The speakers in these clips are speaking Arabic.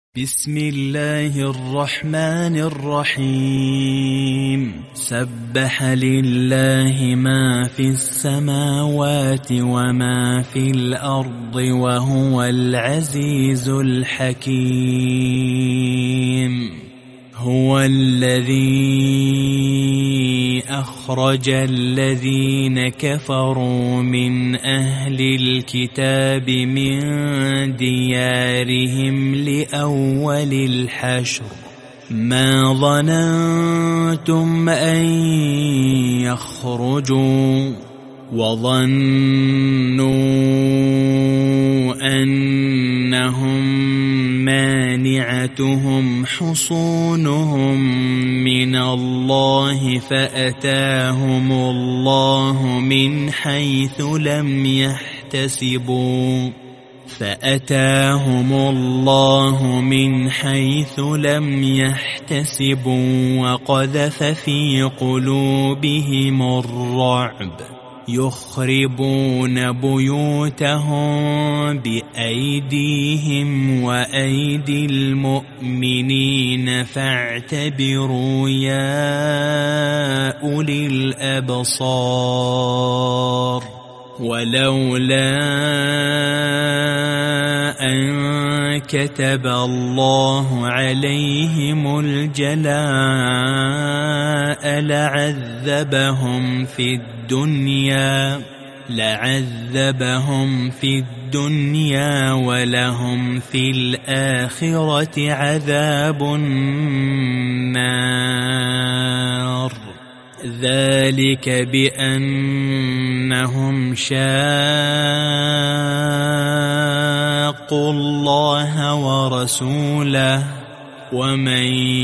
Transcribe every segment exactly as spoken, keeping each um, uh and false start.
بسم الله الرحمن الرحيم سبح لله ما في السماوات وما في الأرض وهو العزيز الحكيم هو الذي أخرج الذين كفروا من أهل الكتاب من ديارهم لأول الحشر ما ظننتم أن يخرجوا وظنوا أنهم مانعتهم حصونهم من الله فأتاهم الله من حيث لم يحتسبوا فأتاهم الله من حيث لم يحتسبوا وقذف في قلوبهم الرعب يخربون بيوتهم بأيديهم وأيدي المؤمنين فاعتبروا يا أولي الأبصار ولولا أن كتب الله عليهم الجلاء لعذبهم في الدنيا لعذبهم في الدنيا ولهم في الآخرة عذاب النار ذلك بأنهم شاقوا الله ورسوله ومن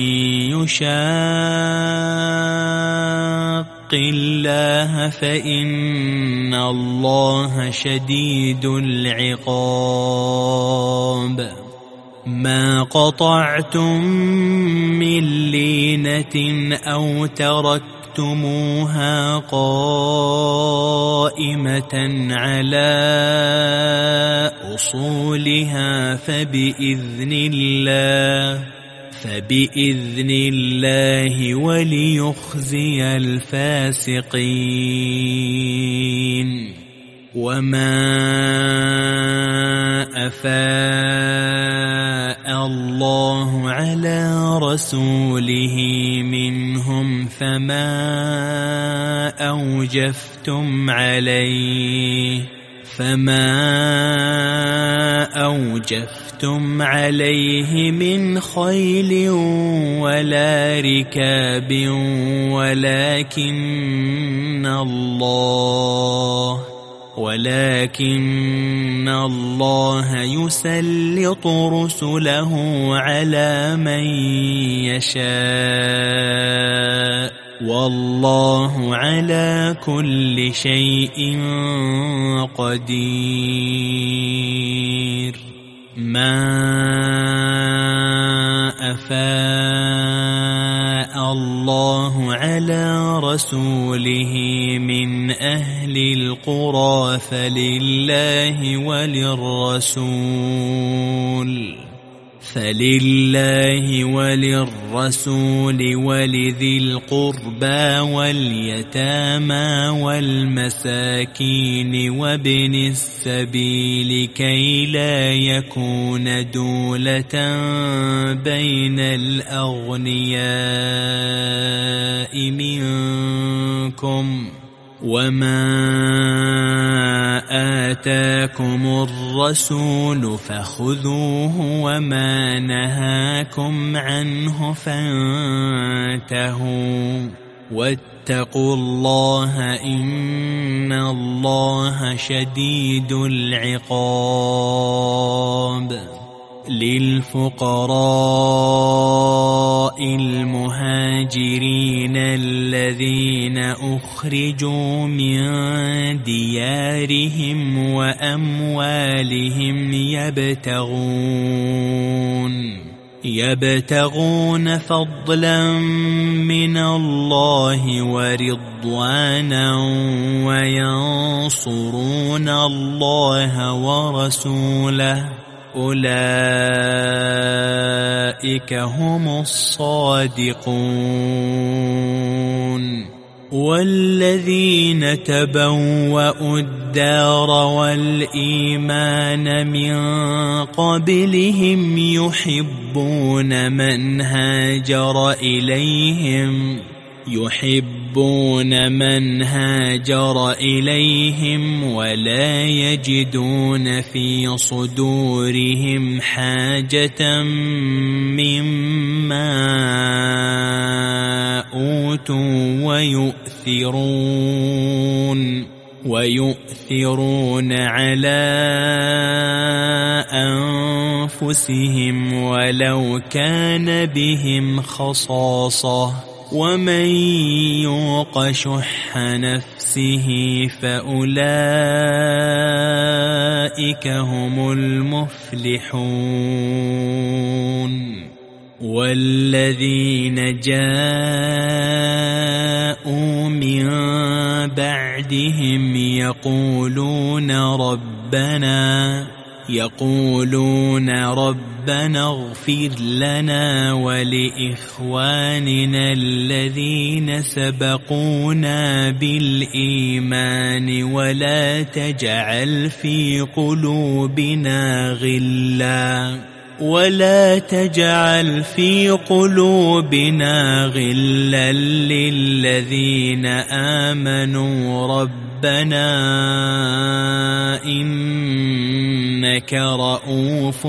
يشاق الله فإن الله شديد العقاب ما قطعتم من لينة أو تركتموها قائمة على أصولها فبإذن الله فبإذن الله وليخزي الفاسقين وما أفاء الله على رسوله منهم فما أوجفتم عليه فما أوجفتم عليه من خيل ولا ركاب ولكن الله ولكن الله يسلط رسله على من يشاء والله على كل شيء قدير ما أفاء الله على رسوله من أهل القرى فلله وللرسول فلله وللرسول ولذي القربى واليتامى والمساكين وابن السبيل كي لا يكون دولة بين الأغنياء منكم وما آتاكم الرسول فخذوه وما نهاكم عنه فانتهوا واتقوا الله إن الله شديد العقاب للفقراء المهاجرين الذين أخرجوا من ديارهم وأموالهم يبتغون يبتغون فضلا من الله ورضوانا وينصرون الله ورسوله أولئك أولئك هم الصادقون. والذين تبوأوا الدار والإيمان من قبلهم يحبون من هاجر إليهم يحبون من هاجر إليهم ولا يجدون في صدورهم حاجة مما أوتوا ويؤثرون ويؤثرون على أنفسهم ولو كان بهم خصاصة ومن يوق شح نفسه فأولئك هم المفلحون. والذين جاءوا من بعدهم يقولون ربنا يقولون ربنا اغفر لنا ولإخواننا الذين سبقونا بالإيمان ولا تجعل في قلوبنا غلا ولا تجعل في قلوبنا غلا للذين آمنوا ربنا إنك رؤوف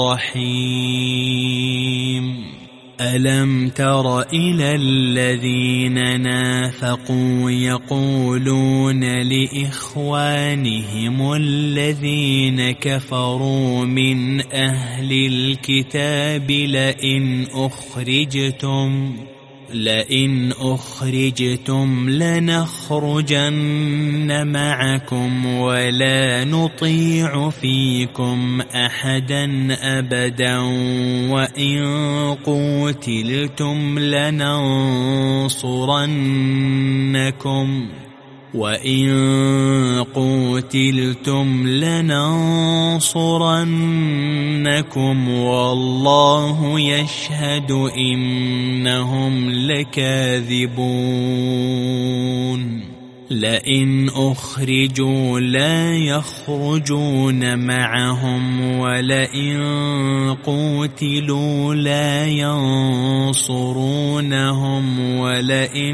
رحيم. ألم تر إلى الذين نافقوا يقولون لإخوانهم الذين كفروا من أهل الكتاب لئن أخرجتم لئن أخرجتم لنخرجن معكم ولا نطيع فيكم أحدا أبدا وإن قوتلتم لننصرنكم وإن قوتلتم لننصرنكم والله يشهد إنهم لكاذبون. لئن أخرجوا لا يخرجون معهم ولئن قوتلوا لا ينصرونهم ولئن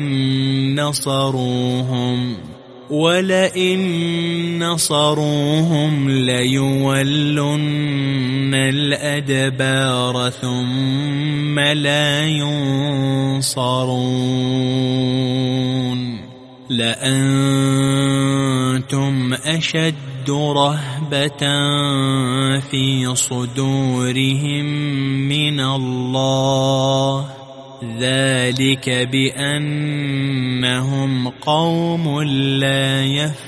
نصروهم ولئن نصروهم ليولن الأدبار ثم لا ينصرون. لأنتم أشد رهبة في صدورهم من الله ذلك بأنهم قوم لا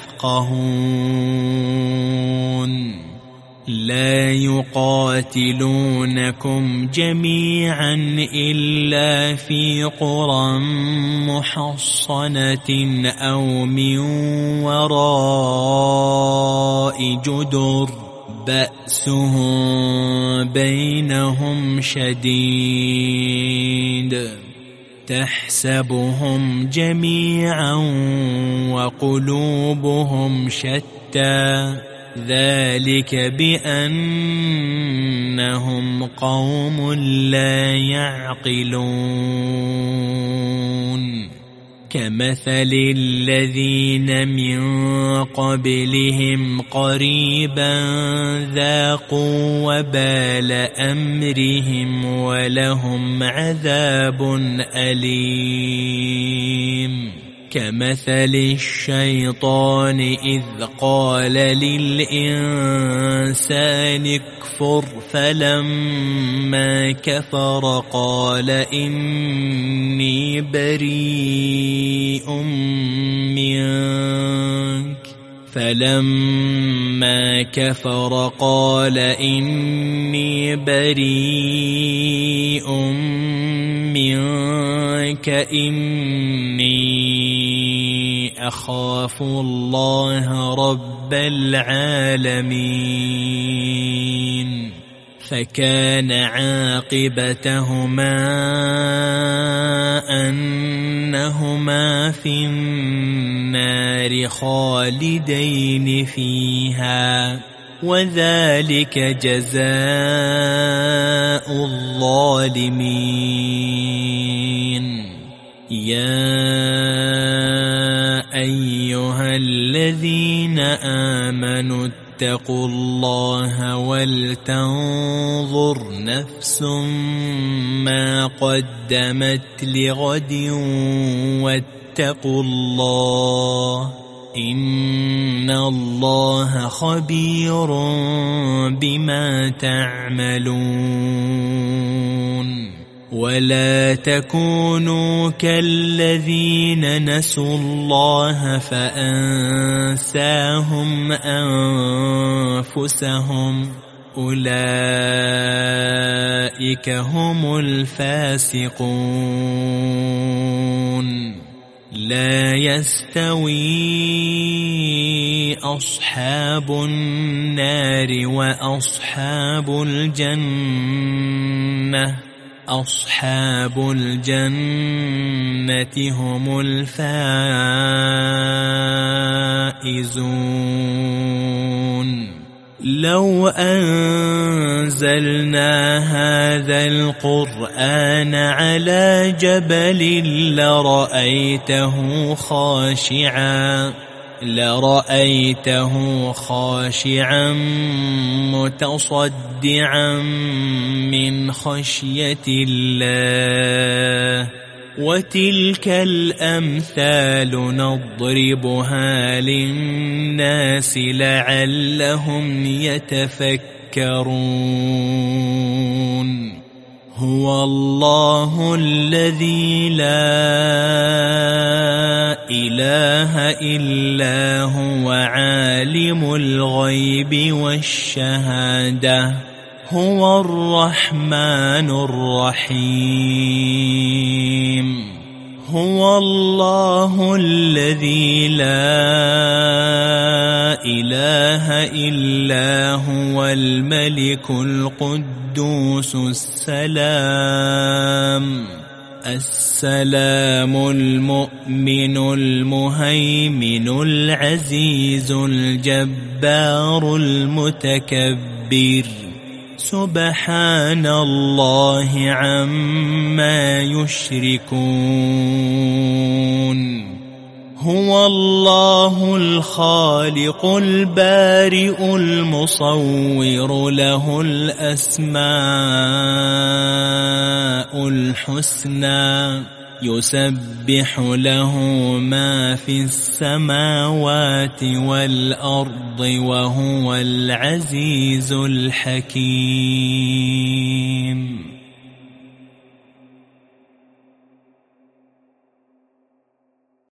يفقهون. لا يقاتلونكم جميعا إلا في قرى محصنة أو من وراء جدر بأسهم بينهم شديد تحسبهم جميعا وقلوبهم شتى ذلك بأنهم قوم لا يعقلون. كمثل الذين من قبلهم قريبا ذاقوا وبال أمرهم ولهم عذاب أليم. كمثل الشيطان إذ قال للإنسان اكفر فلما كفر قال إني بريء منك فلما كفر قال إني بريء منك إني أخاف الله رب العالمين. فكان عاقبتهما أنهما في النار خالدين فيها وذلك جزاء الظالمين. يا أيها الذين آمنوا اتقوا الله ولتنظر نفس ما قدمت لغد واتقوا الله إن الله خبير بما تعملون. ولا تكونوا كالذين نسوا الله فأنساهم أنفسهم أولئك هم الفاسقون. لا يستوي أصحاب النار وأصحاب الجنة أصحاب الجنة هم الفائزون. لو أنزلنا هذا القرآن على جبل لرأيته خاشعا لرأيته خاشعا متصدعا من خشية الله. وتلك الأمثال نضربها للناس لعلهم يتفكرون. هو الله الذي لا إله إلا هو عالم الغيب والشهادة هو الرحمن الرحيم. هو الله الذي لا إله إلا هو الملك القدوس السلام السلام المؤمن المهيمن العزيز الجبار المتكبر. سبحان الله عما يشركون. هو الله الخالق البارئ المصور له الأسماء الحسنى يسبح له ما في السماوات والأرض وهو العزيز الحكيم.